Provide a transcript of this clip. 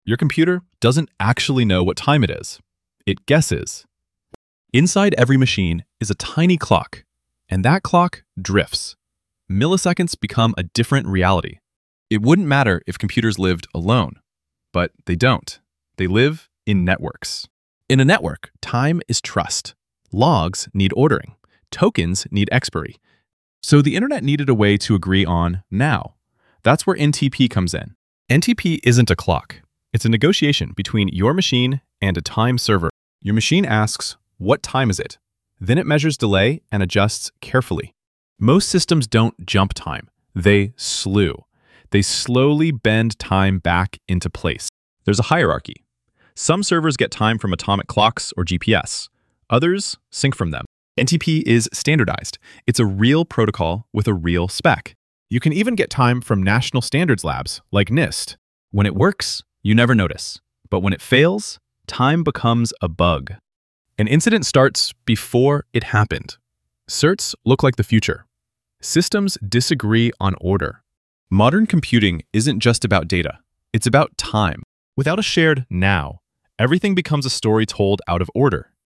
Your computer doesn't actually know what time it is. It guesses. Inside every machine is a tiny clock, and that clock drifts. Milliseconds become a different reality. It wouldn't matter if computers lived alone, but they don't. They live in networks. In a network, time is trust. Logs need ordering. Tokens need expiry. So the internet needed a way to agree on now. That's where NTP comes in. NTP isn't a clock. It's a negotiation between your machine and a time server. Your machine asks, what time is it? Then it measures delay and adjusts carefully. Most systems don't jump time. They slew. They slowly bend time back into place. There's a hierarchy. Some servers get time from atomic clocks or GPS. Others sync from them. NTP is standardized. It's a real protocol with a real spec. You can even get time from national standards labs like NIST. When it works, you never notice. But when it fails, time becomes a bug. An incident starts before it happened. Certs look like the future. Systems disagree on order. Modern computing isn't just about data. It's about time. Without a shared now, everything becomes a story told out of order.